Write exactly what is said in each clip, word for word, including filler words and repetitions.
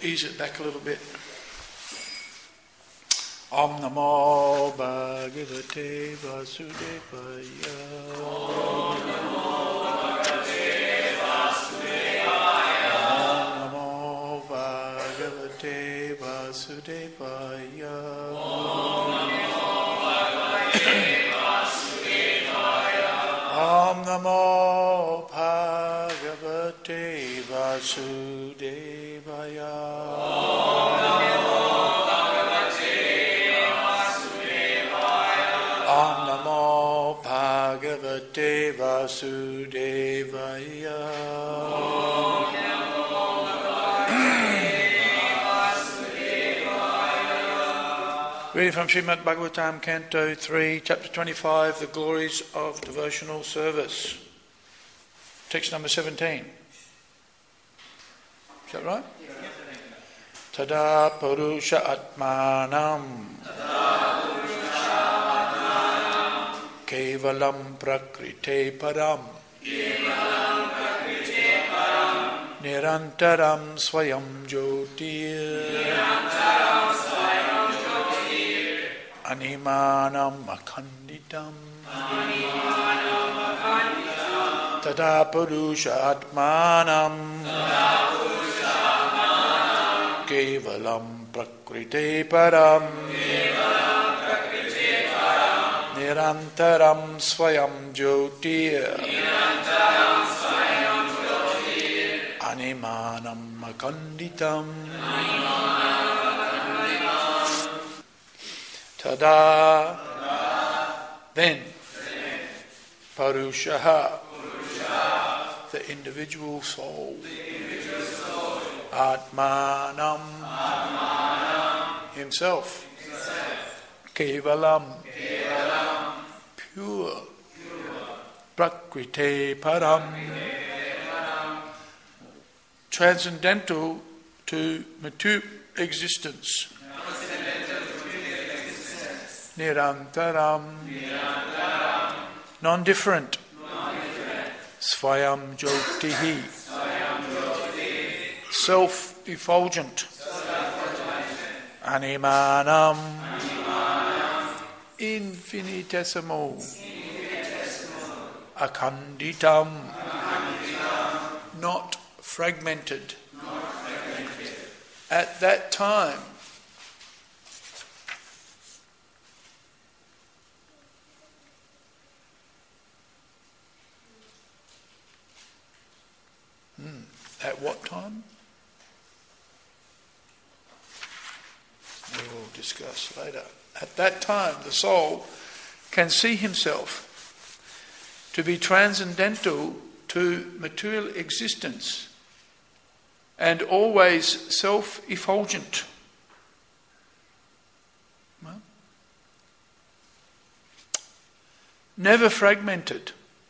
ease it back a little bit. Om Namo Bhagavate Vasudevaya. Om Namo Bhagavate Vasudevaya. Om Namo Bhagavate Vasudevaya. Om Namo Bhagavate Vasudevaya. Om Namo Bhagavate Vasudevaya. Om Namo Bhagavate Vasudevaya. Om Namo Bhagavate Vasudevaya. Reading from Srimad Bhagavatam, Canto three, Chapter twenty-five, The Glories of Devotional Service. Text number seventeen. Is that right? Tada Purusha Atmanam Kevalam Prakrite Param Nirantaram Swayam Jyotir Animanam Akhanditam Tada Purusha Atmanam Kevalam Prakrite Param Nirantaram Swayam Jyotir Animanam Akanditam Tada Then Purushaha The individual soul Atmanam Himself Kevalam Pure Prakrite Param Transcendental to material existence Nirantaram Non-different Svayam Jyotihi Self-effulgent Animanam Infinitesimal Akhanditam Not fragmented At that time hmm. At what time? We will discuss later. At that time, the soul can see himself to be transcendental to material existence and always self-effulgent. Well, never fragmented,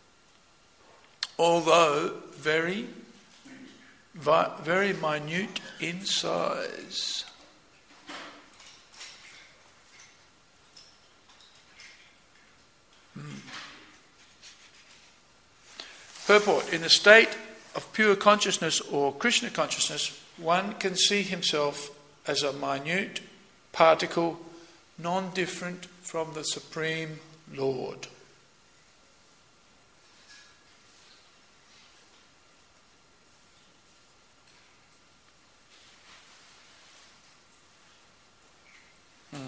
although very, very minute in size. Hmm. Purport. In the state of pure consciousness or Krishna consciousness, one can see himself as a minute particle, non-different from the Supreme Lord. Hmm.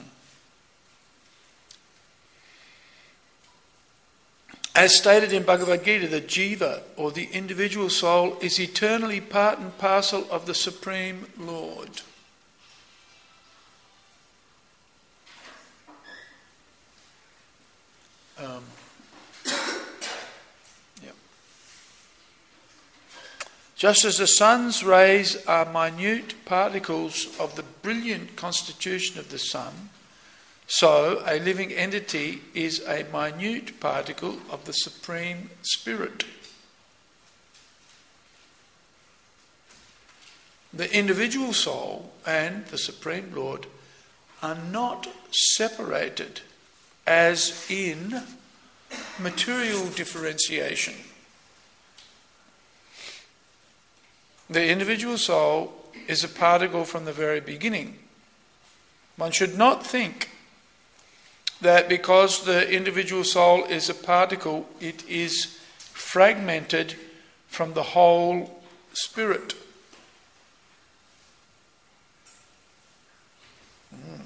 As stated in Bhagavad Gita, the jiva, or the individual soul, is eternally part and parcel of the Supreme Lord. Um, yeah. Just as the sun's rays are minute particles of the brilliant constitution of the sun, so a living entity is a minute particle of the Supreme Spirit. The individual soul and the Supreme Lord are not separated as in material differentiation. The individual soul is a particle from the very beginning. One should not think that because the individual soul is a particle, it is fragmented from the whole spirit. Mm.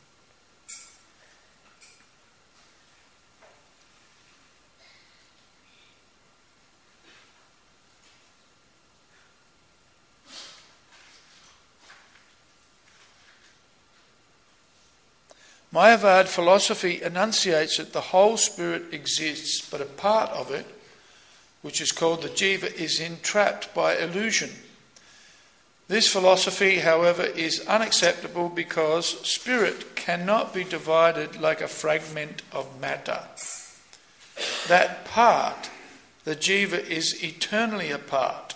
Mayavad philosophy enunciates that the whole spirit exists, but a part of it, which is called the jiva, is entrapped by illusion. This philosophy, however, is unacceptable because spirit cannot be divided like a fragment of matter. That part, the jiva, is eternally apart.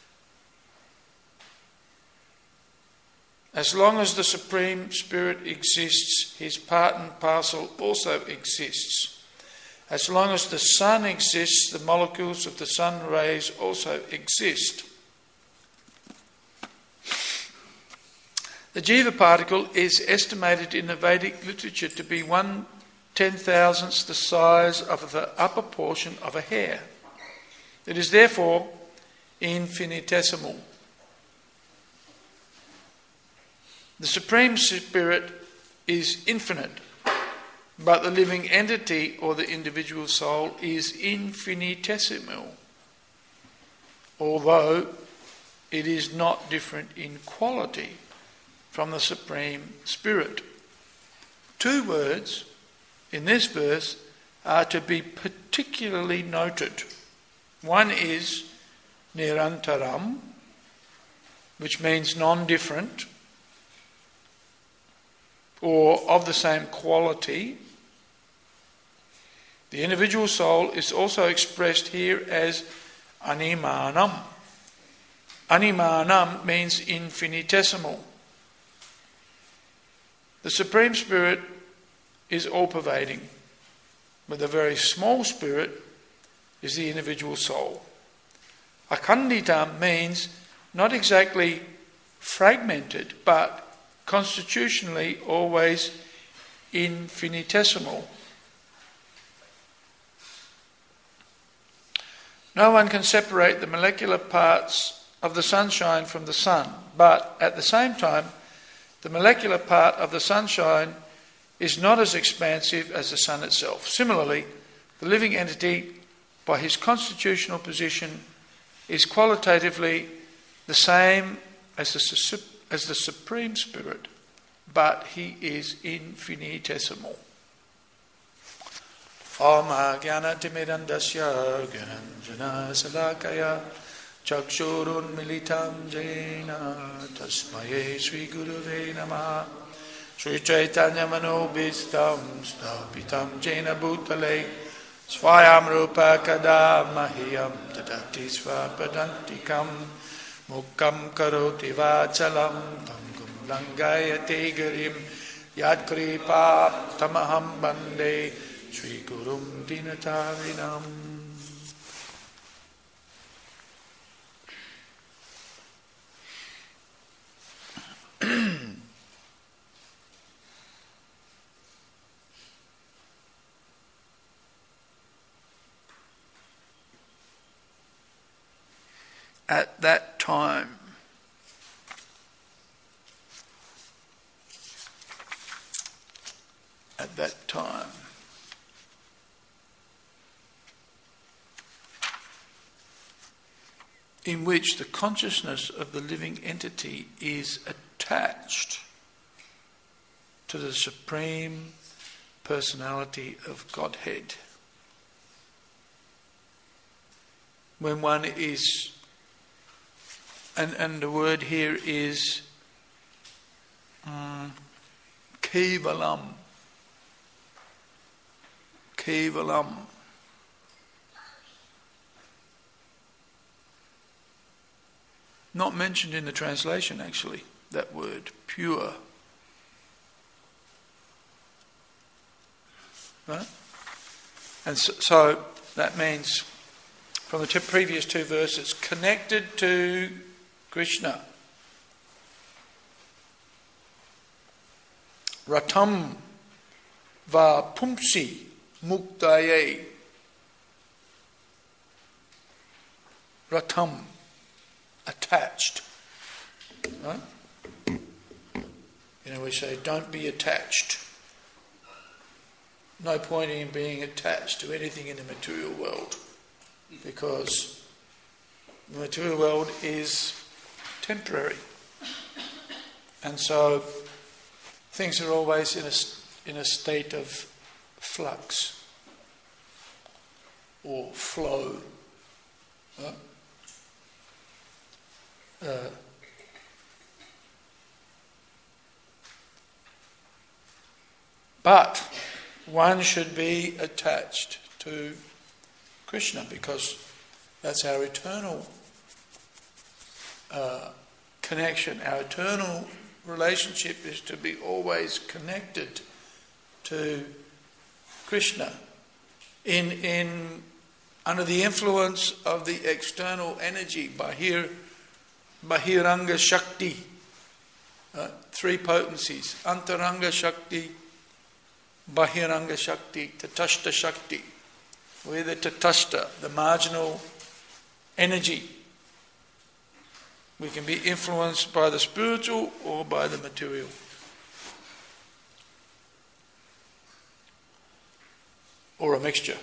As long as the Supreme Spirit exists, his part and parcel also exists. As long as the sun exists, the molecules of the sun rays also exist. The jiva particle is estimated in the Vedic literature to be one ten thousandth the size of the upper portion of a hair. It is therefore infinitesimal. The Supreme Spirit is infinite, but the living entity or the individual soul is infinitesimal, although it is not different in quality from the Supreme Spirit. Two words in this verse are to be particularly noted. One is nirantaram, which means non-different, or of the same quality. The individual soul is also expressed here as animanam. Animanam means infinitesimal. The Supreme Spirit is all-pervading, but the very small spirit is the individual soul. Akhanditam means not exactly fragmented, but constitutionally always infinitesimal. No one can separate the molecular parts of the sunshine from the sun, but at the same time, the molecular part of the sunshine is not as expansive as the sun itself. Similarly, the living entity, by his constitutional position, is qualitatively the same as the, as the Supreme Spirit, but he is infinitesimal. Om Jnana Timirandasya Gyananjana Salakaya Chakshurun Militam Jena Tasmaye Sri Gurave Namaha Sri Chaitanya Manobhistam Stapitam Jena Bhutale Swayam Rupa Kada Mahiyam Tadati Svapadantikam Mukam Karoti Vachalam Tangum Langayate Garim Yad Kripa Tamaham Bande Sri Gurum Dinatarinam. At that time, at that time, in which the consciousness of the living entity is attached to the Supreme Personality of Godhead. When one is, and, and the word here is um, kevalam, kevalam. Not mentioned in the translation, actually, that word, pure. Right? And so, so that means, from the two previous two verses, connected to Krishna. Ratam va pumsi muktaye. Ratam, attached. Right? You know, we say, don't be attached. No point in being attached to anything in the material world, because the material world is temporary. And so things are always in a, in a state of flux or flow. Right? Uh, but one should be attached to Krishna, because that's our eternal uh, connection. Our eternal relationship is to be always connected to Krishna in in under the influence of the external energy, Bahir, Bahiranga Shakti, uh, three potencies, Antaranga Shakti, Bahiranga Shakti, Tatashta Shakti. We're the Tatashta, the marginal energy. We can be influenced by the spiritual or by the material. Or a mixture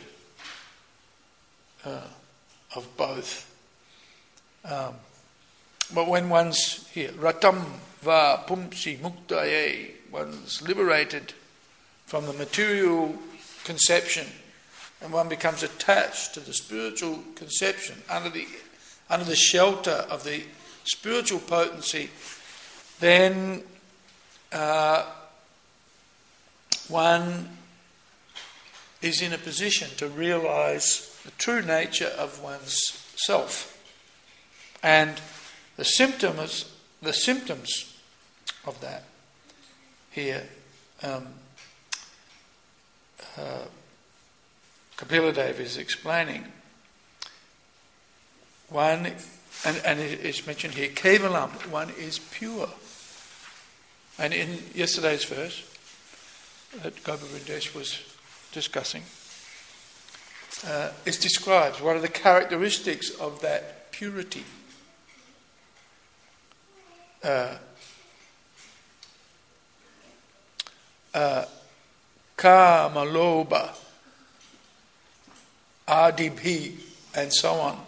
uh, of both. Um, but when one's here, Ratam va pumsi muktaye, one's liberated from the material conception, and one becomes attached to the spiritual conception under the under the shelter of the spiritual potency, then uh, one is in a position to realise the true nature of one's self. And the symptoms, the symptoms of that here, um, uh, Kapila Dev is explaining. One, and, and it's mentioned here, Kevalam, one is pure. And in yesterday's verse that Gopavrindesh was discussing, uh, it describes what are the characteristics of that purity. Uh, uh, Kama, Loba, Adibhi, and so on.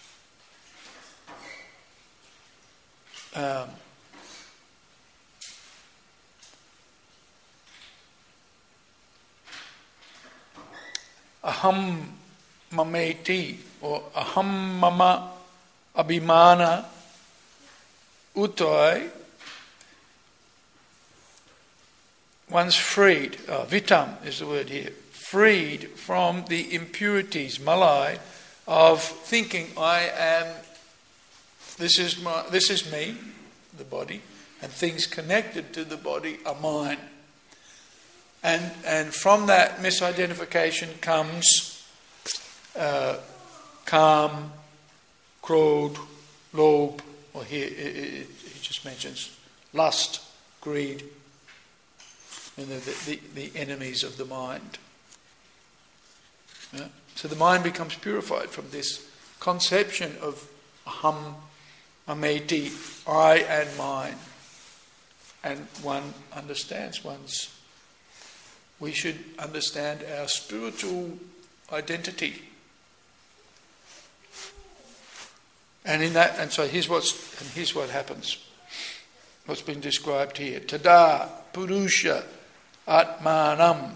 Um, Aham mameti, or aham mama abhimana utai, one's freed, uh, vitam is the word here, freed from the impurities, malai, of thinking I am, this is my, this is me, the body, and things connected to the body are mine. And and from that misidentification comes uh, calm, krodh, lobe, or here it, it, it just mentions lust, greed, and the, the, the enemies of the mind. Yeah? So the mind becomes purified from this conception of aham, ameti, I and mine. And one understands one's we should understand our spiritual identity. And in that, and so here's what's and here's what happens. What's been described here. Tada Purusha Atmanam.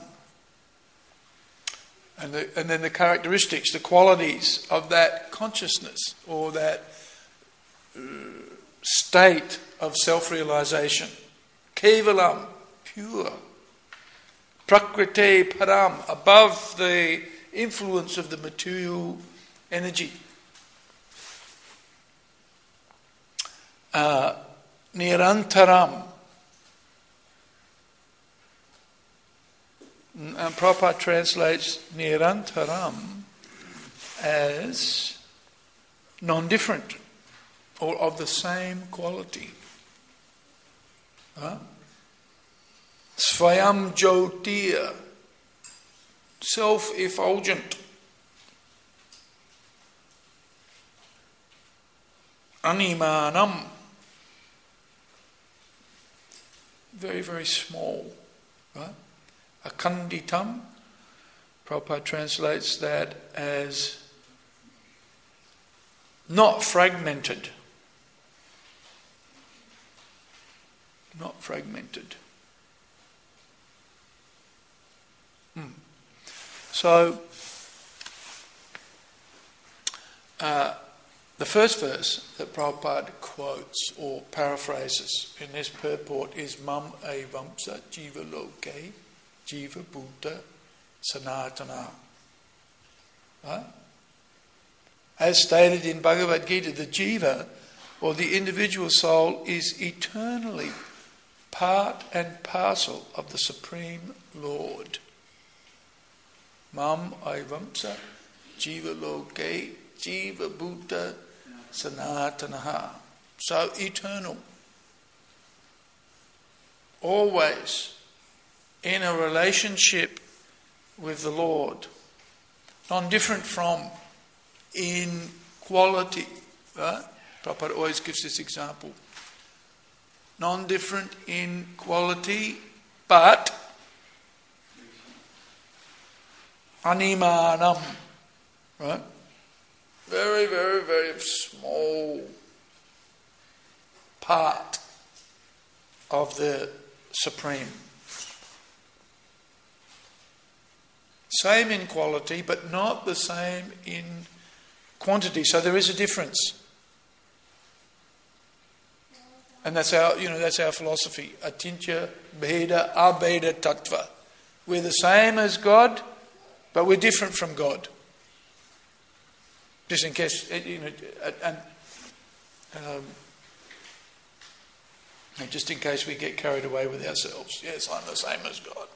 And the, and then the characteristics, the qualities of that consciousness or that uh, state of self-realization. Kevalam, pure. Prakriti Param, above the influence of the material energy. Uh, Nirantaram. And Prabhupada translates Nirantaram as non-different or of the same quality. Huh? Svayam Jyotir, self-effulgent. Animanam, very, very small. Right? Akhanditam, Prabhupada translates that as not fragmented. Not fragmented. Hmm. So, uh, the first verse that Prabhupada quotes or paraphrases in this purport is Mam Evamsa Jiva Loke Jiva Bhuta Sanatana. Right? As stated in Bhagavad Gita, the Jiva, or the individual soul, is eternally part and parcel of the Supreme Lord. Mam Evamsa Jiva Loke Jiva Bhuta Sanatanaha. So eternal. Always in a relationship with the Lord. Non-different from, in quality. Right? Prabhupada always gives this example. Non-different in quality, but animanam. Right? Very, very, very small part of the Supreme. Same in quality, but not the same in quantity. So there is a difference. And that's our, you know, that's our philosophy. Atintya Bheda Abheda Tattva. We're the same as God, but we're different from God. Just in case, you know, and um, just in case we get carried away with ourselves. Yes, I'm the same as God.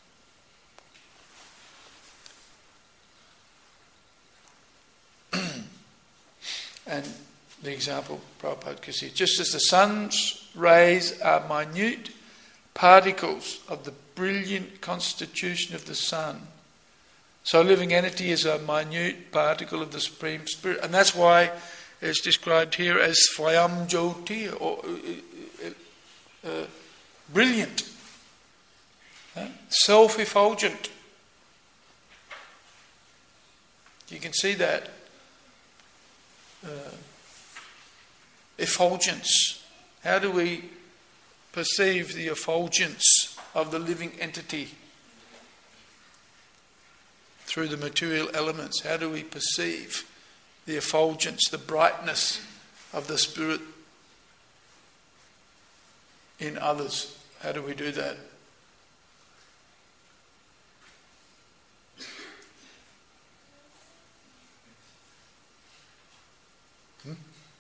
And the example Prabhupada gives here, just as the sun's rays are minute particles of the brilliant constitution of the sun, so a living entity is a minute particle of the Supreme Spirit. And that's why it's described here as Svayam Jyotir, or uh, uh, brilliant, uh, self-effulgent. You can see that. Uh, effulgence. How do we perceive the effulgence of the living entity? Through the material elements. How do we perceive the effulgence, the brightness of the Spirit in others? How do we do that? Hmm?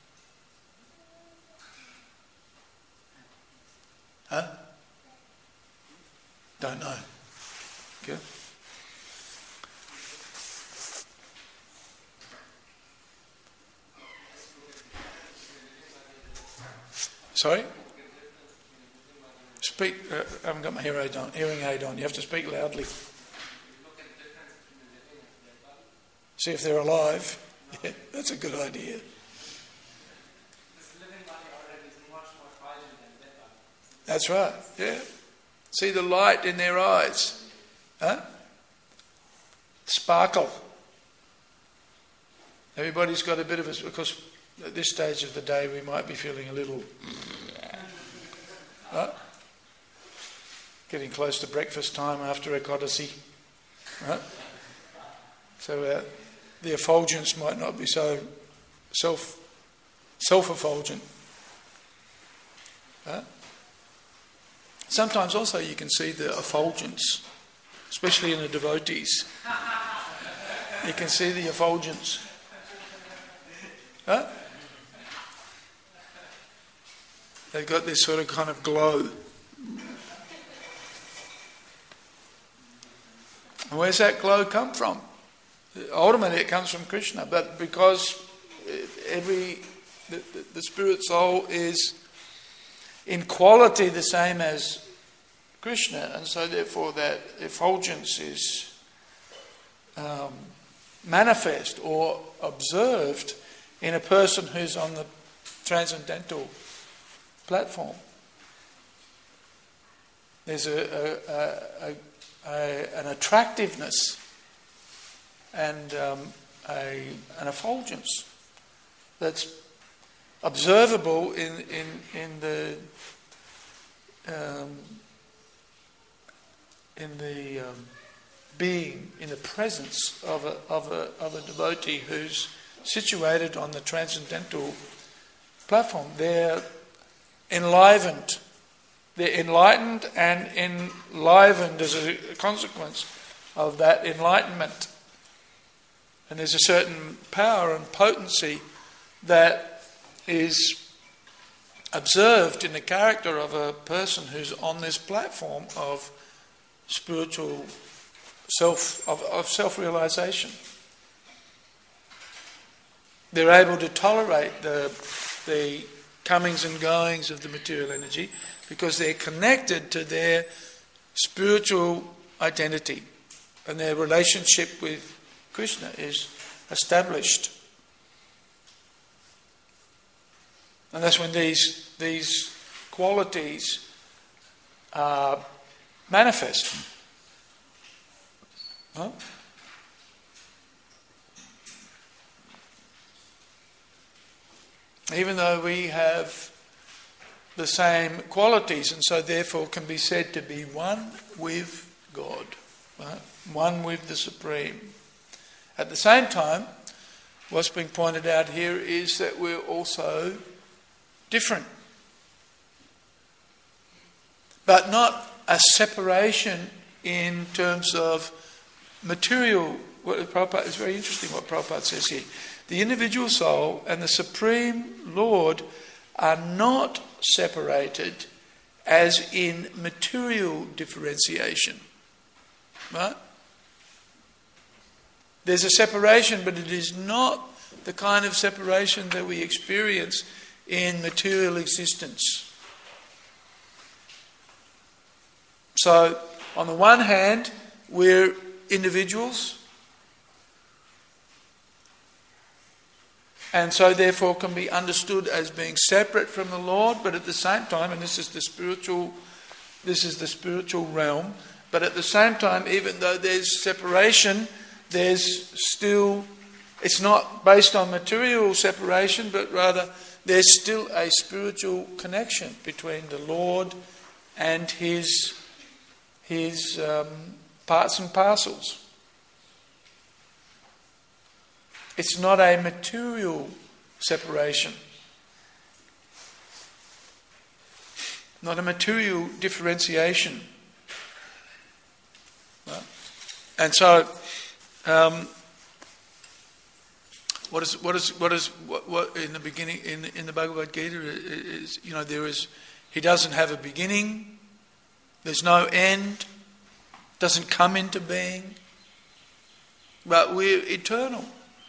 Huh? Don't know. Okay. Sorry? Speak. Uh, I haven't got my hearing aid on. Hearing aid on. You have to speak loudly. See if they're alive. Yeah, that's a good idea. That's right. Yeah. See the light in their eyes. Huh? Sparkle. Everybody's got a bit of a... Because at this stage of the day we might be feeling a little... Right? Getting close to breakfast time after Ekadasi. Right? So uh, the effulgence might not be so self, self-effulgent. Right? Sometimes also you can see the effulgence, especially in the devotees. You can see the effulgence. Right? They've got this sort of kind of glow. And where's that glow come from? Ultimately it comes from Krishna, but because every the, the, the spirit soul is in quality the same as Krishna, and so therefore that effulgence is um, manifest or observed in a person who's on the transcendental platform. There's a, a, a, a, an attractiveness and um, a, an effulgence that's observable in in in the um, in the um, being, in the presence of a of a of a devotee who's situated on the transcendental platform. They're enlivened. They're enlightened and enlivened as a consequence of that enlightenment. And there's a certain power and potency that is observed in the character of a person who's on this platform of spiritual self of, of self-realization. They're able to tolerate the the comings and goings of the material energy because they're connected to their spiritual identity, and their relationship with Krishna is established. And that's when these these qualities are manifest. Huh? Even though we have the same qualities, and so therefore can be said to be one with God, right? One with the Supreme. At the same time, what's being pointed out here is that we're also different. But not a separation in terms of material. What Prabhupada, it's very interesting what Prabhupada says here. The individual soul and the Supreme Lord are not separated as in material differentiation. Right? There's a separation, but it is not the kind of separation that we experience in material existence. So, on the one hand, we're individuals, and so therefore can be understood as being separate from the Lord, but at the same time, and this is the spiritual, this is the spiritual realm, but at the same time, even though there's separation, there's still, it's not based on material separation, but rather there's still a spiritual connection between the Lord and his his um, parts and parcels. It's not a material separation, not a material differentiation. Right? And so, um, what is what is what is what, what in the beginning in in the Bhagavad Gita is, you know, there is, he doesn't have a beginning. There's no end, doesn't come into being, but we're eternal.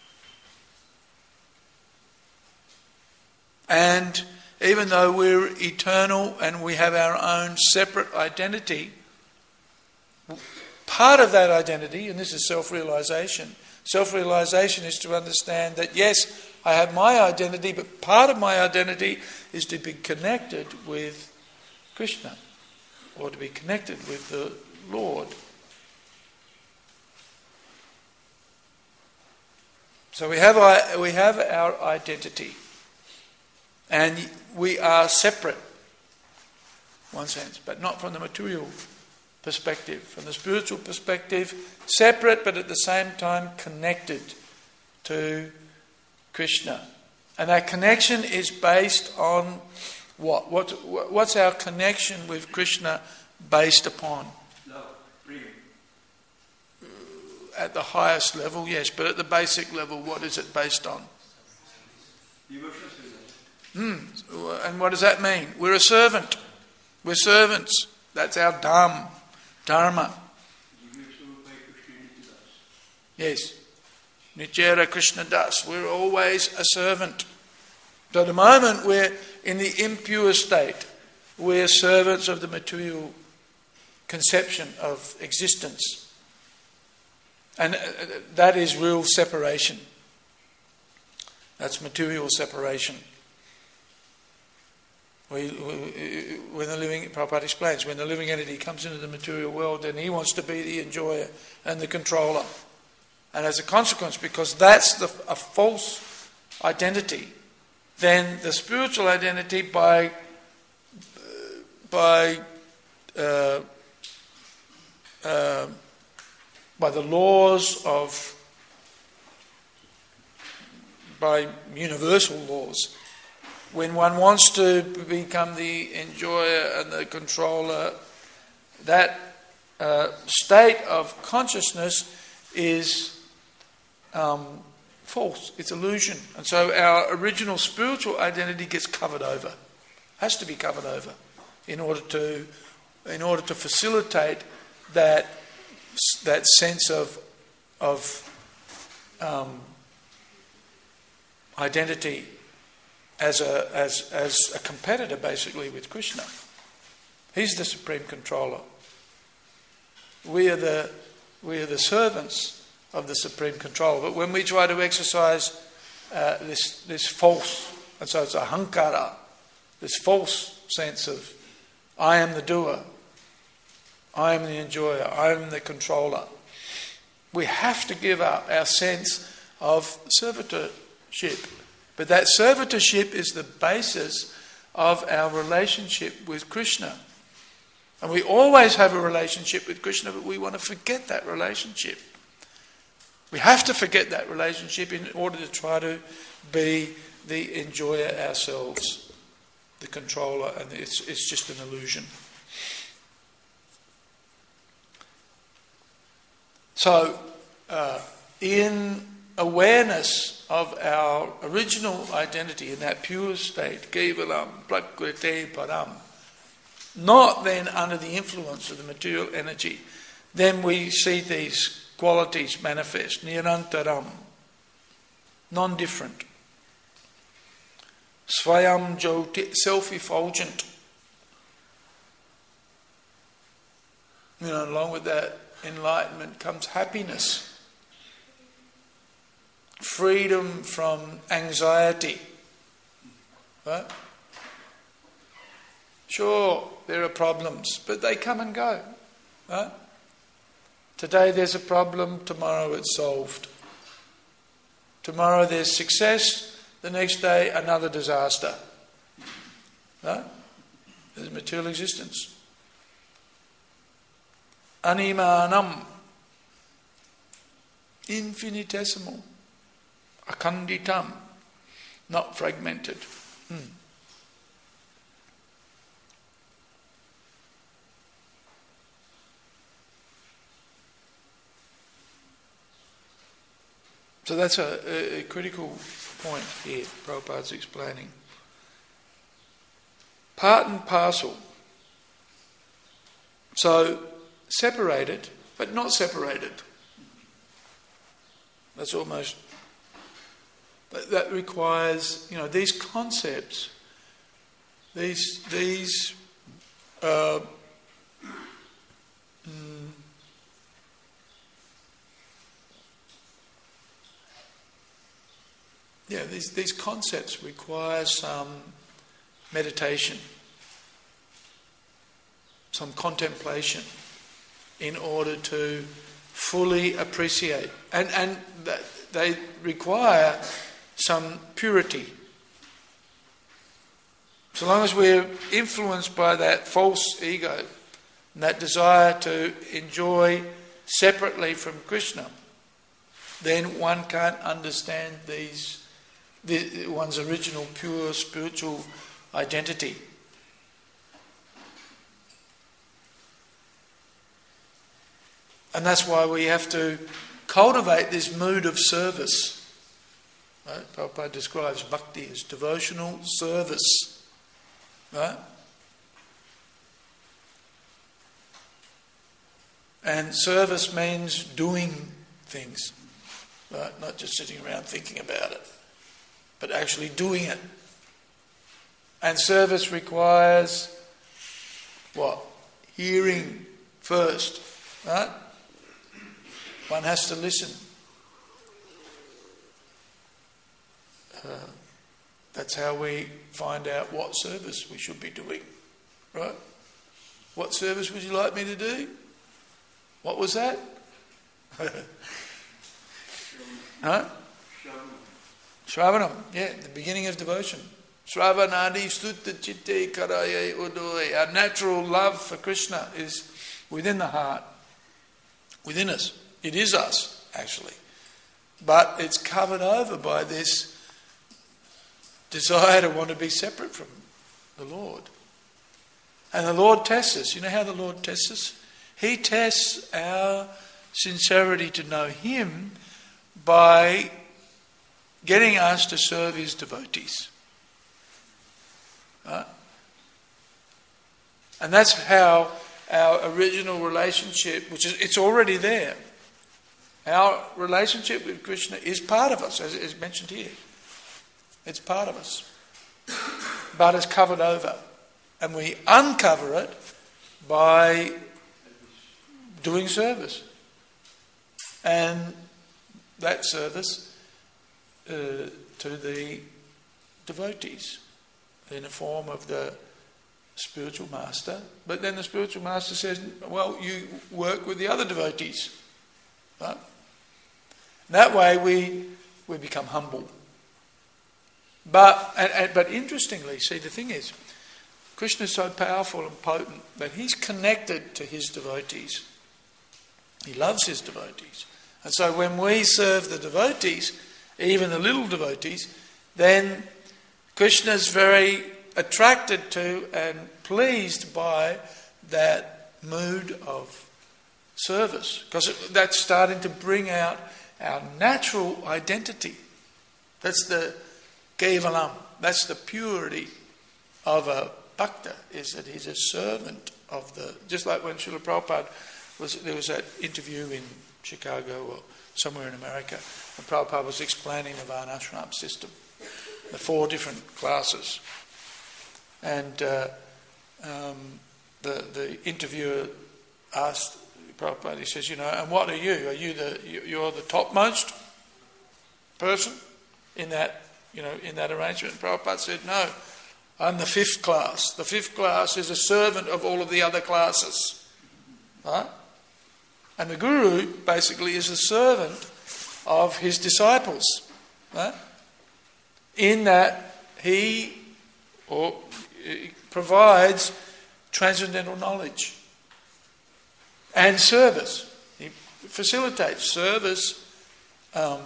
And even though we're eternal and we have our own separate identity, part of that identity, and this is self-realization, self-realization is to understand that yes, I have my identity, but part of my identity is to be connected with Krishna, or to be connected with the Lord. So we have our, we have our identity, and we are separate, in one sense, but not from the material perspective. From the spiritual perspective, separate, but at the same time connected to Krishna. And that connection is based on what? What? What's our connection with Krishna based upon? Love, freedom. At the highest level, yes, but at the basic level, what is it based on? Mm. And what does that mean? We're a servant. We're servants. That's our dham, dharma. Yes. Nityera Krishna Das. We're always a servant. So at the moment we're in the impure state. We're servants of the material conception of existence. And that is real separation. That's material separation. We, we, when the living, Prabhupada explains, when the living entity comes into the material world, then he wants to be the enjoyer and the controller. And as a consequence, because that's the, a false identity, then the spiritual identity by by uh, uh, by the laws of by universal laws, when one wants to become the enjoyer and the controller, that uh, state of consciousness is um, false. It's illusion. And so our original spiritual identity gets covered over. Has to be covered over in order to in order to facilitate that that sense of of um, identity as a as as a competitor, basically, with Krishna. He's the supreme controller. We are the we are the servants of the supreme controller. But when we try to exercise uh, this this false, and so it's ahankara, this false sense of I am the doer, I am the enjoyer, I am the controller, we have to give up our sense of servitorship. But that servitorship is the basis of our relationship with Krishna. And we always have a relationship with Krishna, but we want to forget that relationship. We have to forget that relationship in order to try to be the enjoyer ourselves, the controller, and it's, it's just an illusion. So, uh, in awareness of our original identity in that pure state, Kevalam, Prakriti Param, not then under the influence of the material energy, then we see these qualities manifest, Nirantaram, non-different. Swayam Jyoti, self-effulgent. You know, along with that enlightenment comes happiness, freedom from anxiety. Right? Sure, there are problems, but they come and go. Right? Today there's a problem, tomorrow it's solved. Tomorrow there's success, the next day another disaster. Right? There's material existence. Animanam, infinitesimal, akhanditam, not fragmented. Hmm. So that's a, a critical point here, Prabhupada's explaining. Part and parcel. So, separated, but not separated. That's almost... But that requires, you know, these concepts, these... these uh, mm, Yeah, these, these concepts require some meditation, some contemplation in order to fully appreciate. And, and they require some purity. So long as we're influenced by that false ego and that desire to enjoy separately from Krishna, then one can't understand these The, one's original pure spiritual identity. And that's why we have to cultivate this mood of service. Right? Prabhupada describes bhakti as devotional service. Right? And service means doing things. Right? Not just sitting around thinking about it, but actually doing it. And service requires what? Hearing first, right? One has to listen. Uh, that's how we find out what service we should be doing, right? What service would you like me to do? What was that? Right? Shravanam, yeah, the beginning of devotion. Shravanadi sutta chitte karaye udoy. Our natural love for Krishna is within the heart, within us. It is us, actually. But it's covered over by this desire to want to be separate from the Lord. And the Lord tests us. You know how the Lord tests us? He tests our sincerity to know Him by getting us to serve His devotees. Right? And that's how our original relationship, which is, it's already there. Our relationship with Krishna is part of us, as is mentioned here. It's part of us. But it's covered over. And we uncover it by doing service. And that service uh, to the devotees in the form of the spiritual master. But then the spiritual master says, well, you work with the other devotees. Right? That way we we become humble. But and, and, but interestingly, see, the thing is, Krishna is so powerful and potent that He's connected to His devotees. He loves His devotees. And so when we serve the devotees, even the little devotees, then Krishna is very attracted to and pleased by that mood of service. Because that's starting to bring out our natural identity. That's the kevalam. That's the purity of a bhakta, is that he's a servant of the... Just like when Srila Prabhupada was... There was that interview in Chicago or somewhere in America, and Prabhupada was explaining the Varnashram system, the four different classes. And uh, um, the the interviewer asked Prabhupada, he says, you know, and what are you? Are you the you're the topmost person in that, you know, in that arrangement? And Prabhupada said, no, I'm the fifth class. The fifth class is a servant of all of the other classes. Right? And the Guru basically is a servant of his disciples. Right? In that he or he provides transcendental knowledge and service. He facilitates service um,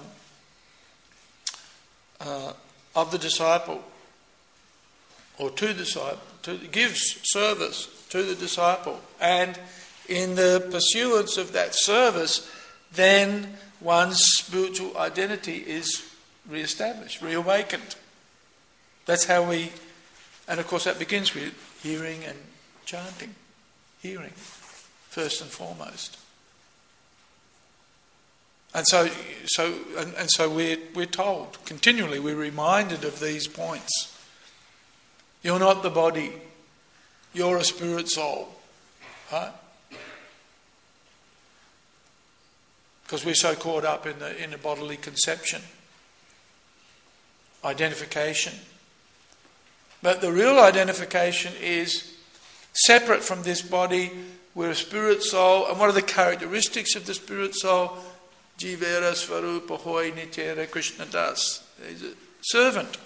uh, of the disciple, or to the disciple, to, gives service to the disciple, and in the pursuance of that service, then one's spiritual identity is re-established, reawakened. That's how we, and of course that begins with hearing and chanting, hearing first and foremost. And so, so, and, and so we're we're told continually, we're reminded of these points. You're not the body. You're a spirit soul. Right? Because we're so caught up in the in the bodily conception, identification. But the real identification is separate from this body. We're a spirit soul. And what are the characteristics of the spirit soul? Jivera Svarupa Hoy Nityera Krishna Das. He's a servant.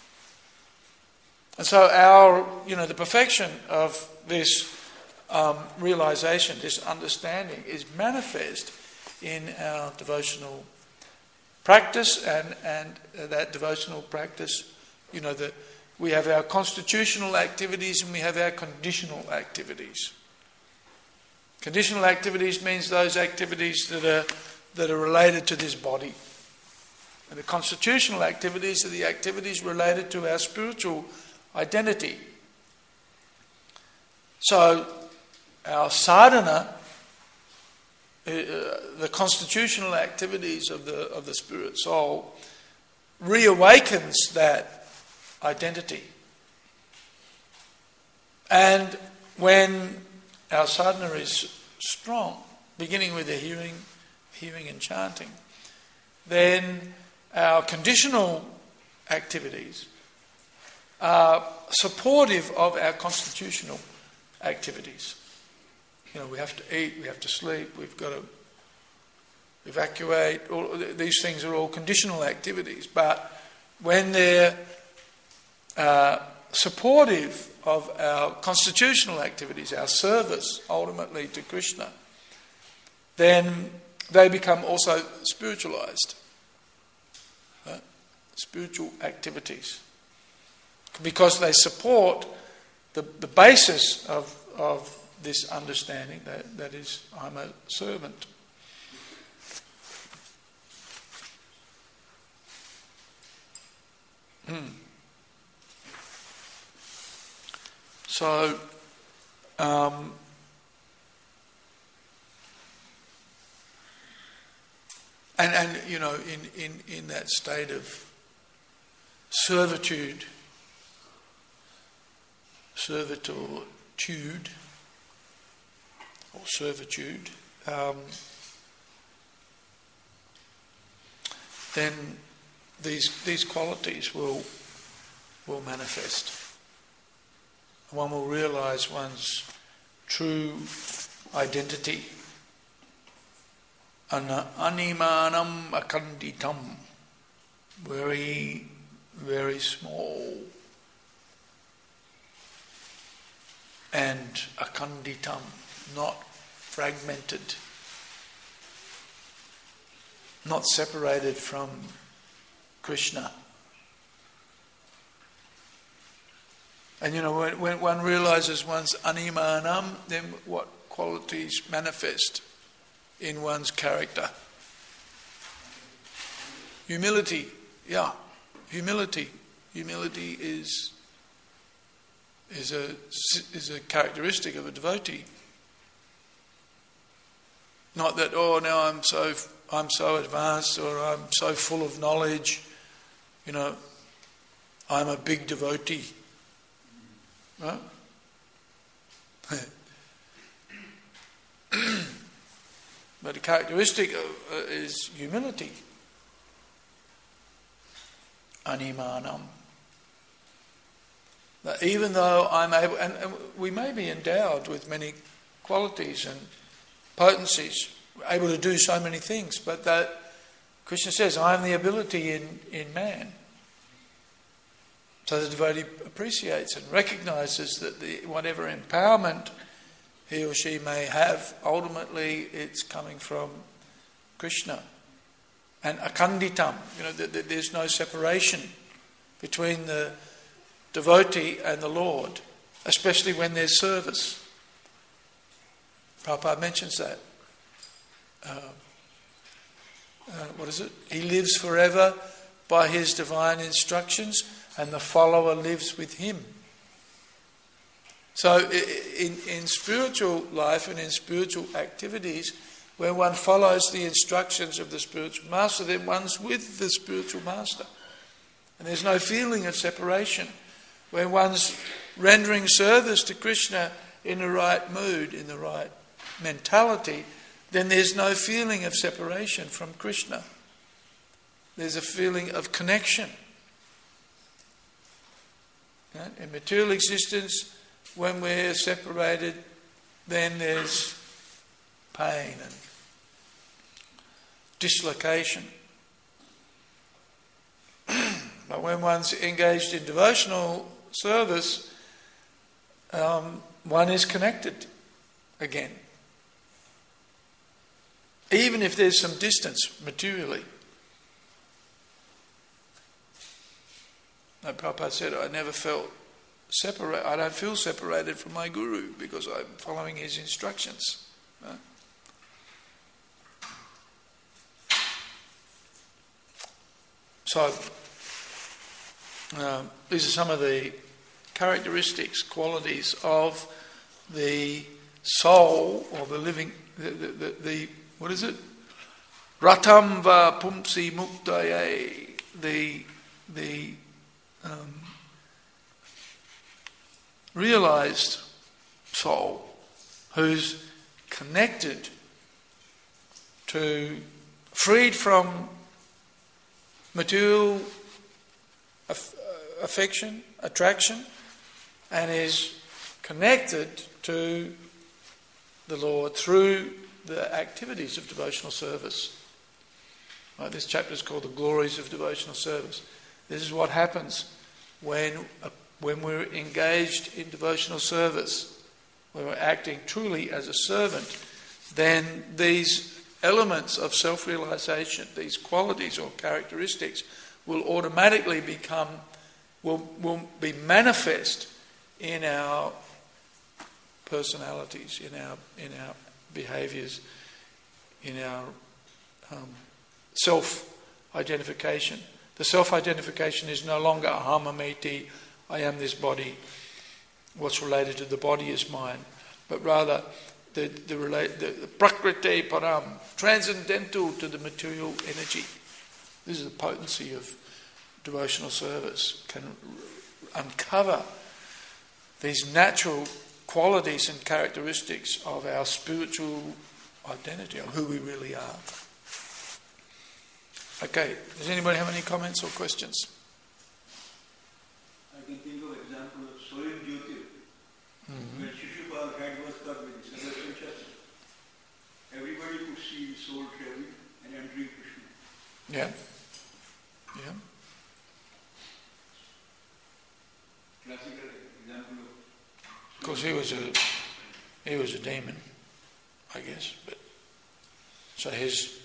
And so our, you know, the perfection of this um, realization, this understanding, is manifest in our devotional practice, and and that devotional practice, you know, that we have our constitutional activities and we have our conditional activities. Conditional activities means those activities that are that are related to this body. And the constitutional activities are the activities related to our spiritual identity. So our sadhana, uh, the constitutional activities of the of the spirit soul, reawakens that identity. And when our sadhana is strong, beginning with the hearing, hearing and chanting, then our conditional activities are supportive of our constitutional activities. You know, we have to eat, we have to sleep, we've got to evacuate. All these things are all conditional activities, but when they're uh, supportive of our constitutional activities, our service ultimately to Krishna, then they become also spiritualized, right? Spiritual activities, because they support the, the basis of, of this understanding that, that is, I'm a servant. Hmm. So, um, and and you know, in, in, in that state of servitude, servitude or servitude, um, then these these qualities will will manifest. One will realise one's true identity. Ana animanam akanditam, very, very small, and akanditam, not fragmented, not separated from Krishna. And you know, when, when one realises one's animanam, then what qualities manifest in one's character? Humility, yeah, humility. Humility is is a is a characteristic of a devotee. Not that, oh, now I'm so I'm so advanced, or I'm so full of knowledge, you know, I'm a big devotee. Right? But a characteristic of, uh, is humility. Animanam. That even though I'm able, and, and we may be endowed with many qualities and potencies, able to do so many things, but that Krishna says, I am the ability in, in man. So the devotee appreciates and recognises that the, whatever empowerment he or she may have, ultimately it's coming from Krishna. And akanditam, you know, th- th- there's no separation between the devotee and the Lord, especially when there's service. Prabhupada mentions that. Uh, uh, what is it? He lives forever by his divine instructions, and the follower lives with him. So in, in spiritual life and in spiritual activities, where one follows the instructions of the spiritual master, then one's with the spiritual master. And there's no feeling of separation. When one's rendering service to Krishna in the right mood, in the right mentality, then there's no feeling of separation from Krishna. There's a feeling of connection. Right? In material existence, when we're separated, then there's pain and dislocation. But when one's engaged in devotional service, um, one is connected again. Even if there's some distance materially. Like Prabhupada said, I never felt separate. I don't feel separated from my guru because I'm following his instructions. Right? So, uh, these are some of the characteristics, qualities of the soul, or the living, the, the, the, the what is it? Ratam va pumsi muktaye, the the um, realised soul, whose connected to, freed from material aff- affection, attraction, and is connected to the Lord through the activities of devotional service. Right, this chapter is called The Glories of Devotional Service. This is what happens when, uh, when we're engaged in devotional service, when we're acting truly as a servant. Then these elements of self-realization, these qualities or characteristics, will automatically become, will, will be manifest in our personalities, in our in our behaviours, in our um, self-identification. The self-identification is no longer ahamameti, I am this body, what's related to the body is mine, but rather the the, relate, the, the prakriti param, transcendental to the material energy. This is the potency of devotional service, can uncover these natural qualities and characteristics of our spiritual identity, of who we really are. Okay, does anybody have any comments or questions? I can think of example of Soyin Jyotir. Mm-hmm. When Shishupal had was cut with Sudarshan Shastra, everybody could see his soul traveling and entering Krishna. Yeah. Yeah. Classical example of. Of course, he was a he was a demon, I guess. But so his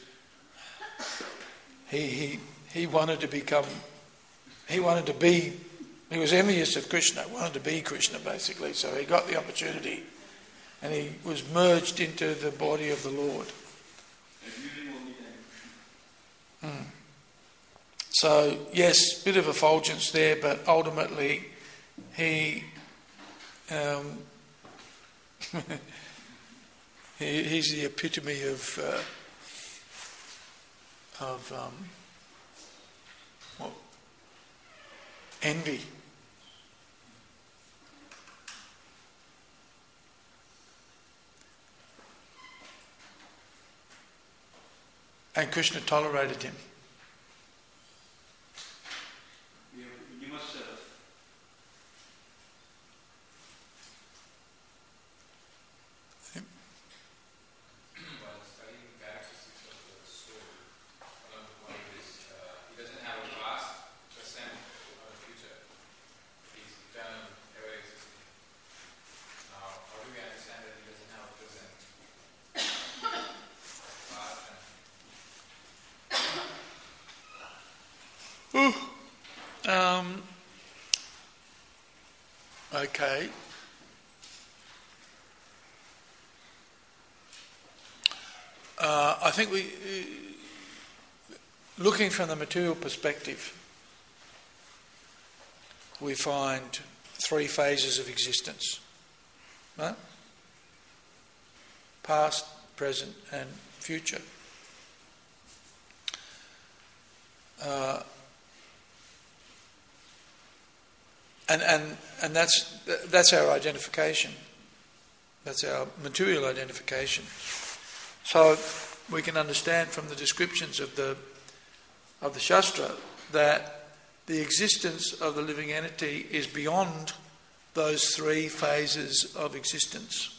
he he he wanted to become. He wanted to be. He was envious of Krishna. Wanted to be Krishna, basically. So he got the opportunity, and he was merged into the body of the Lord. Mm. So yes, bit of effulgence there, but ultimately he. Um, he, he's the epitome of uh, of um, what? Envy. And Krishna tolerated him. You must. Uh, Um, okay. Uh, I think we, uh, looking from the material perspective, we find three phases of existence. Right? Past, present and future. Uh, And and and that's that's our identification. That's our material identification. So we can understand from the descriptions of the of the Shastra that the existence of the living entity is beyond those three phases of existence,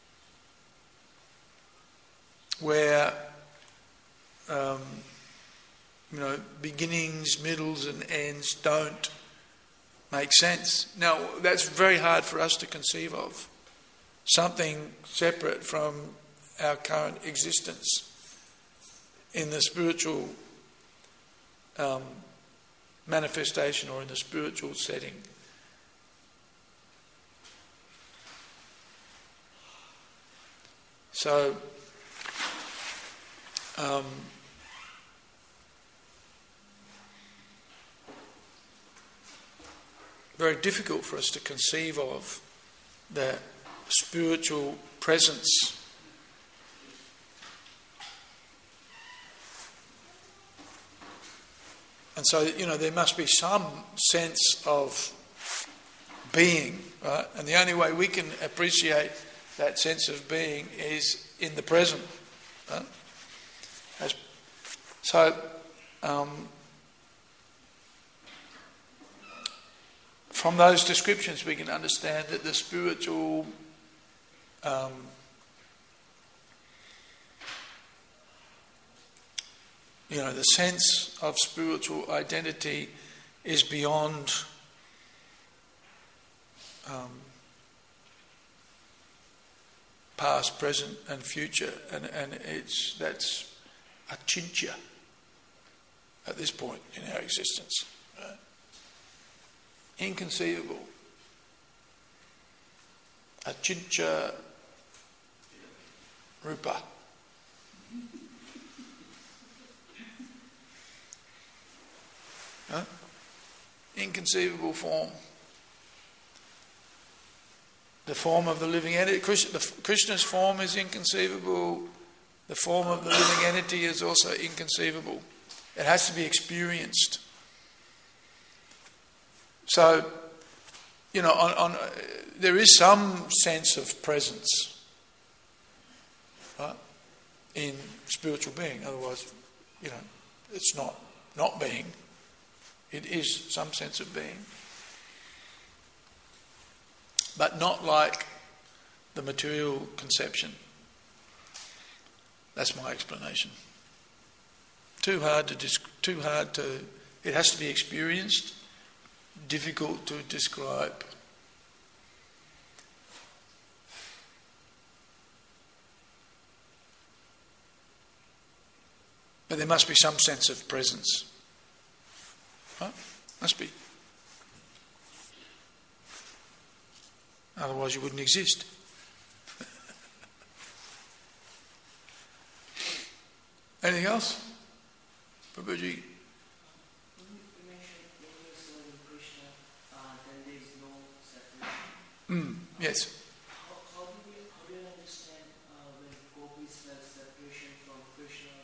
where um, you know beginnings, middles, and ends don't make sense. Now, that's very hard for us to conceive of. Something separate from our current existence in the spiritual um, manifestation or in the spiritual setting. So, um, very difficult for us to conceive of the spiritual presence and so you know there must be some sense of being, right? And the only way we can appreciate that sense of being is in the present. Right? As, so, um, from those descriptions we can understand that the spiritual um, you know, the sense of spiritual identity is beyond um, past, present and future, and, and it's that's achintya at this point in our existence. Right? Inconceivable. Achintya rupa. Huh? Inconceivable form. The form of the living entity. Krishna's form is inconceivable. The form of the living entity is also inconceivable. It has to be experienced. So, you know, on, on, uh, there is some sense of presence, right, in spiritual being. Otherwise, you know, it's not not being. It is some sense of being. But not like the material conception. That's my explanation. Too hard to disc- too hard to. It has to be experienced. Difficult to describe. But there must be some sense of presence. Right? Must be. Otherwise you wouldn't exist. Anything else? Prabhuji? Mm, yes. How, how, do we, how do you understand uh, when gopis felt separation from Krishna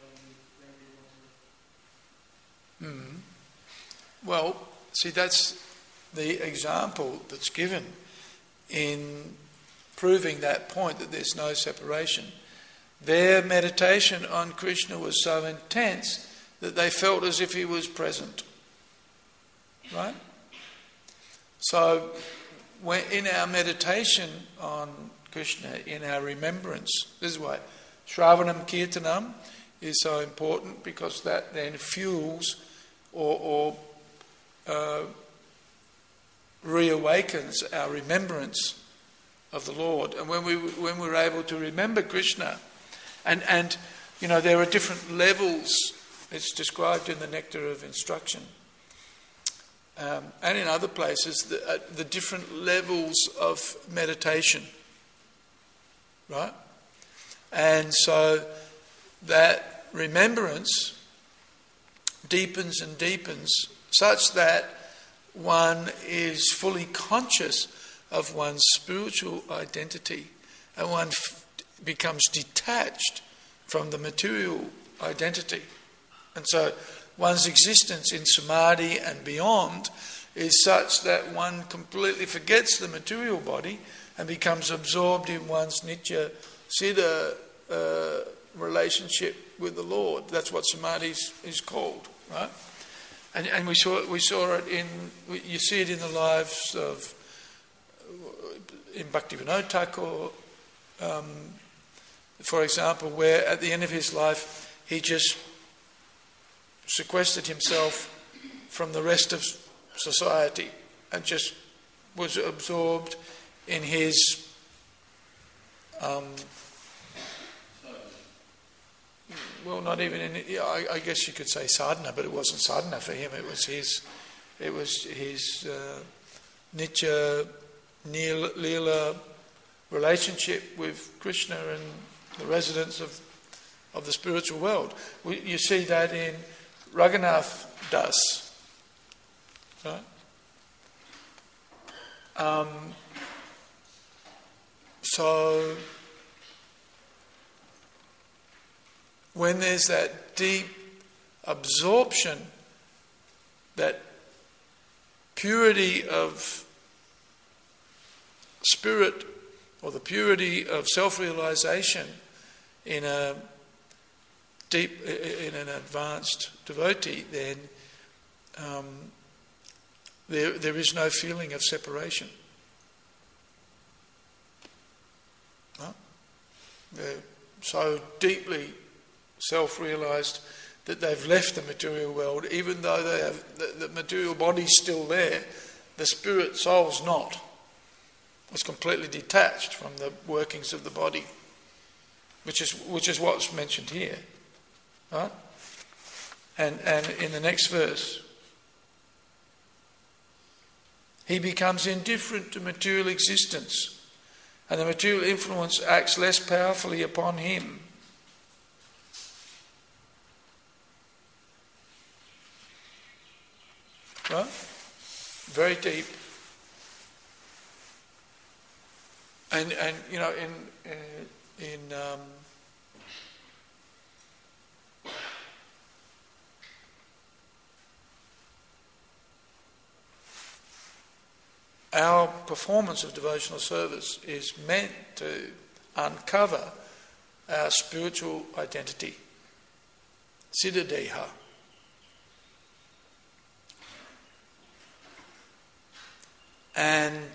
when, when they wanted? Mm. Well, see, that's the example that's given in proving that point, that there's no separation. Their meditation on Krishna was so intense that they felt as if he was present. Right? So, when in our meditation on Krishna, in our remembrance, this is why Shravanam Kirtanam is so important, because that then fuels or, or uh, reawakens our remembrance of the Lord. And when we when we're able to remember Krishna, and and you know there are different levels. It's described in the Nectar of Instruction. Um, and in other places, the, uh, the different levels of meditation, right? And so that remembrance deepens and deepens such that one is fully conscious of one's spiritual identity, and one f- becomes detached from the material identity. And so one's existence in samadhi and beyond is such that one completely forgets the material body and becomes absorbed in one's nitya siddha uh, relationship with the Lord. That's what samadhi is, is called, right? And, and we saw we saw it in you see it in the lives of in Bhaktivinoda Thakur, um, for example, where at the end of his life he just sequestered himself from the rest of society and just was absorbed in his um, well, not even in I, I guess you could say sadhana, but it wasn't sadhana for him. It was his it was his uh, nitya lila relationship with Krishna and the residents of of the spiritual world. We, you see that in Raghunath Das, right? Um, so when there's that deep absorption, that purity of spirit or the purity of self-realization in a deep, in an advanced devotee, then um, there there is no feeling of separation. No? They're so deeply self-realised that they've left the material world, even though they have the, the material body's still there, the spirit soul's not. It's completely detached from the workings of the body, which is which is what's mentioned here, right? And and in the next verse, he becomes indifferent to material existence, and the material influence acts less powerfully upon him. Right? Very deep. And and you know in uh, in um, our performance of devotional service is meant to uncover our spiritual identity, siddhadeha. And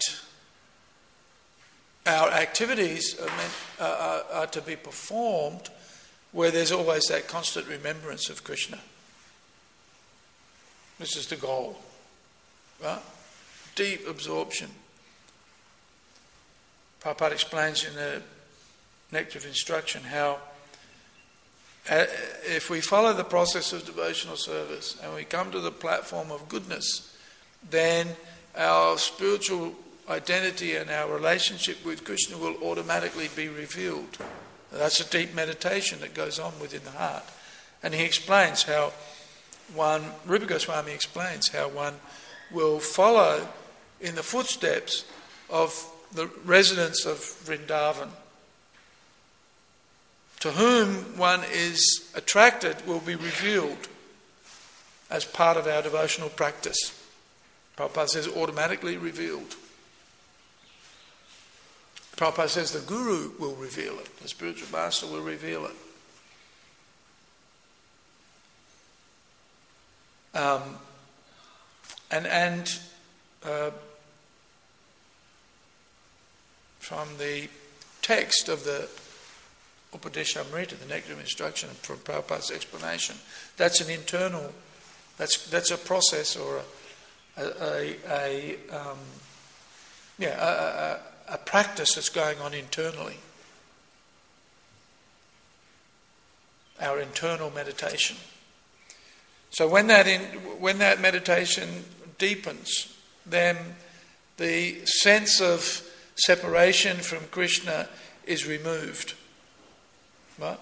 our activities are, meant, uh, are, are to be performed where there's always that constant remembrance of Krishna. This is the goal, right? Deep absorption. Prabhupada explains in the Nectar of Instruction how uh, if we follow the process of devotional service and we come to the platform of goodness, then our spiritual identity and our relationship with Krishna will automatically be revealed. That's a deep meditation that goes on within the heart. And he explains how one, Rupa Goswami explains how one will follow in the footsteps of the residents of Vrindavan. To whom one is attracted will be revealed as part of our devotional practice. Prabhupada says automatically revealed. Prabhupada says the Guru will reveal it. The spiritual master will reveal it. Um, and and uh, from the text of the Upadeshamrita, the Nectar of Instruction, from Prabhupada's explanation, that's an internal, that's that's a process or a A, a, a um, yeah, a, a, a practice that's going on internally. Our internal meditation. So when that in, when that meditation deepens, then the sense of separation from Krishna is removed. Right?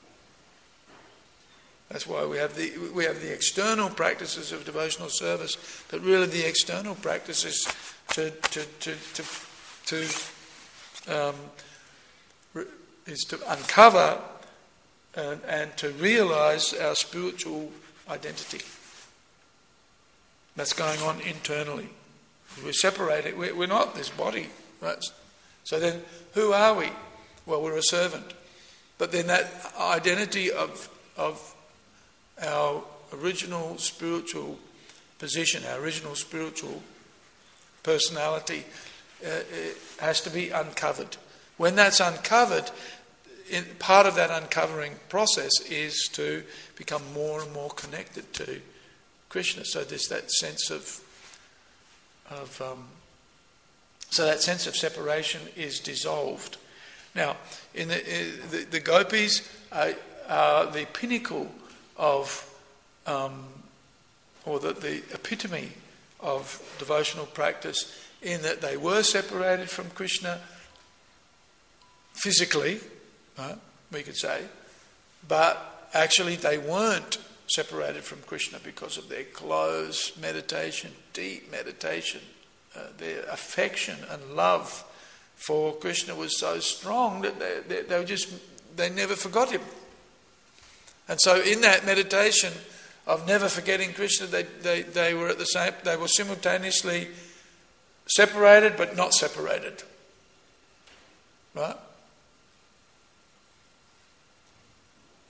That's why we have the we have the external practices of devotional service, but really the external practice is to to to to, to um, is to uncover and, and to realise our spiritual identity. That's going on internally. We're separated. We're, we're not this body, right? So then, who are we? Well, we're a servant. But then that identity of of our original spiritual position, our original spiritual personality uh, has to be uncovered. When that's uncovered, in, part of that uncovering process is to become more and more connected to Krishna. So there's that sense of, of um, so that sense of separation is dissolved. Now, in the in the, the gopis are, are the pinnacle of, um, or the, the epitome of devotional practice, in that they were separated from Krishna physically, right, we could say, but actually they weren't separated from Krishna because of their close meditation, deep meditation. Uh, their affection and love for Krishna was so strong that they, they, they were just they never forgot him. And so in that meditation of never forgetting Krishna, they, they, they were at the same they were simultaneously separated but not separated. Right?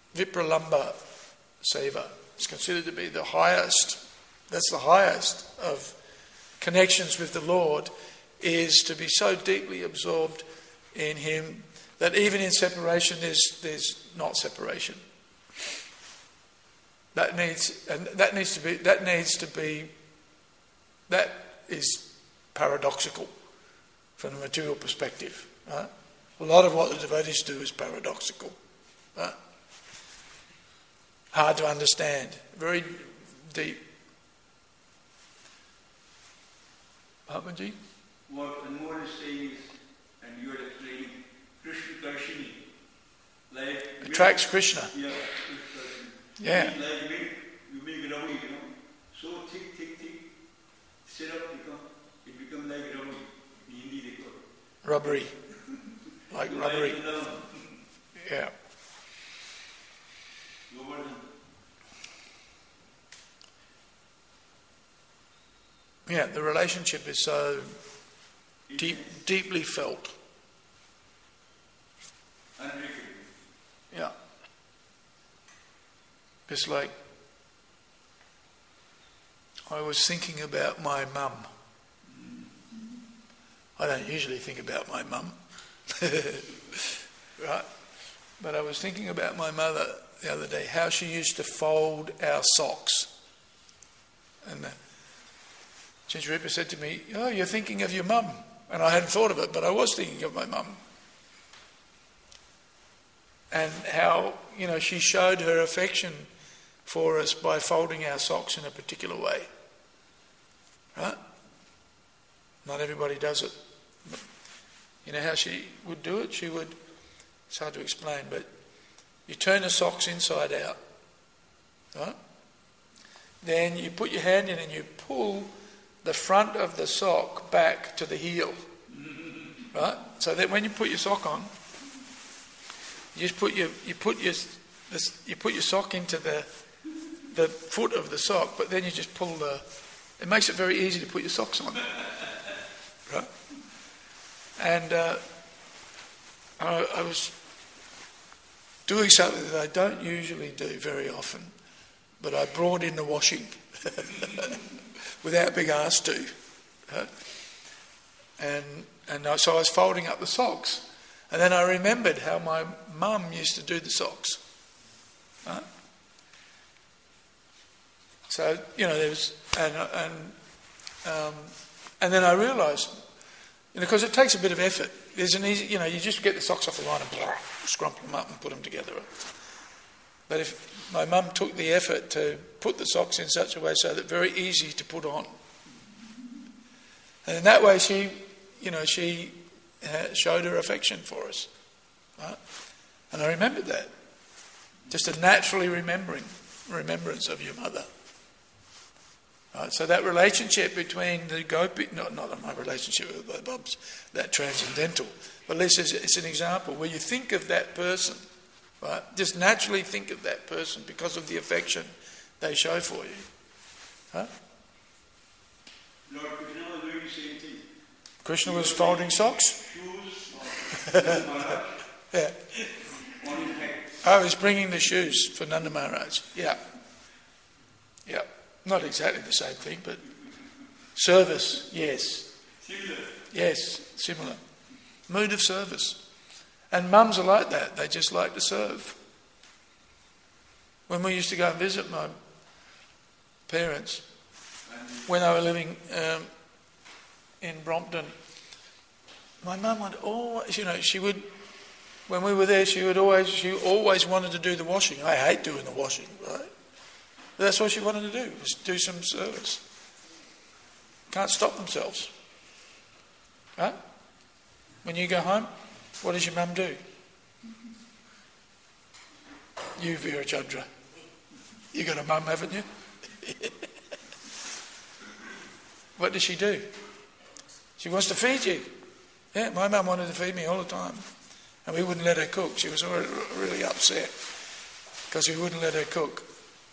Vipralamba Seva. It's considered to be the highest, that's the highest of connections with the Lord, is to be so deeply absorbed in Him that even in separation there's there's not separation. That needs and that needs to be that needs to be that is paradoxical from a material perspective. Right? A lot of what the devotees do is paradoxical. Right? Hard to understand. Very deep. Mahatmaji? What Anmol is saying is, and you are explaining, Krishna Darshini. Like attracts Krishna. Yeah, Krishna. Yeah. Like milk, you make rubbery, you know. So thick, thick, thick. Syrup become, it become like rubbery. In Hindi they call it. Rubbery. Like So rubbery. right down. Yeah. Lower than. Yeah, the relationship is so deep, deeply felt. Unbreakable. Yeah. It's like I was thinking about my mum. I don't usually think about my mum. Right? But I was thinking about my mother the other day, how she used to fold our socks. And uh, Chaitanya Rupa said to me, "Oh, you're thinking of your mum." And I hadn't thought of it, but I was thinking of my mum. And how, you know, she showed her affection for us by folding our socks in a particular way. Right? Not everybody does it. But you know how she would do it? She would, it's hard to explain, but you turn the socks inside out. Right? Then you put your hand in and you pull the front of the sock back to the heel. Right? So that when you put your sock on, you just put your you put your this, you put your sock into the the foot of the sock, but then you just pull the. It makes it very easy to put your socks on, right? And uh, I, I was doing something that I don't usually do very often, but I brought in the washing without being asked to, right? and and I, so I was folding up the socks. And then I remembered how my mum used to do the socks. Right? So, you know, there was, and and um, and then I realised, you know, because it takes a bit of effort. There's an easy, you know, you just get the socks off the line and blah, scrumple them up and put them together. But if my mum took the effort to put the socks in such a way so that very easy to put on, and in that way she, you know, she. showed her affection for us. Right? And I remembered that. Just a naturally remembering, remembrance of your mother. Right? So that relationship between the gopi, not, not my relationship with the Bubs, that transcendental, but at least it's, it's an example where you think of that person, right? Just naturally think of that person because of the affection they show for you. Right? Lord Krishna was doing the same thing. Krishna was folding socks? Yeah. I was bringing the shoes for Nanda Maharaj. Yeah. Yeah. Not exactly the same thing, but service, yes. Similar. Yes, similar. Mood of service. And mums are like that. They just like to serve. When we used to go and visit my parents, when they were living um, in Brompton, my mum would always, you know, she would, when we were there, she would always, she always wanted to do the washing. I hate doing the washing, right? But that's what she wanted to do, was do some service. Can't stop themselves. Right? When you go home, what does your mum do? You, Vera Chandra. You got a mum, haven't you? What does she do? She wants to feed you. Yeah, my mum wanted to feed me all the time. And we wouldn't let her cook. She was already really upset because we wouldn't let her cook.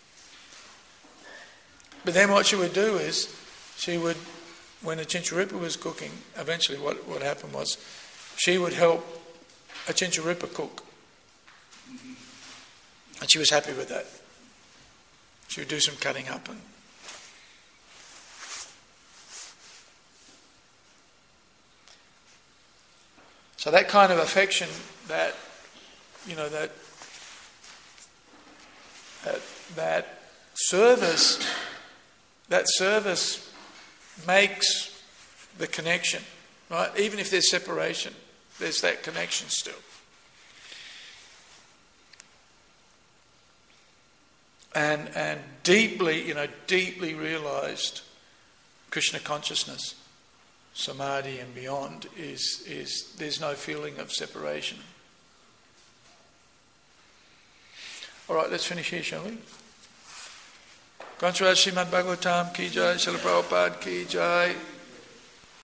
But then what she would do is, she would, when Achincha Rupa was cooking, eventually what, what happened was, she would help Achincha Rupa cook. And she was happy with that. She would do some cutting up. And so that kind of affection, that, you know, that, that, that service, that service makes the connection, right? Even if there's separation, there's that connection still. And and deeply, you know, deeply realised Krishna consciousness, samadhi and beyond, is is there's no feeling of separation. All right, let's finish here, shall we? Granth Srimad Bhagavatam ki jai, Srila Prabhupada ki jai.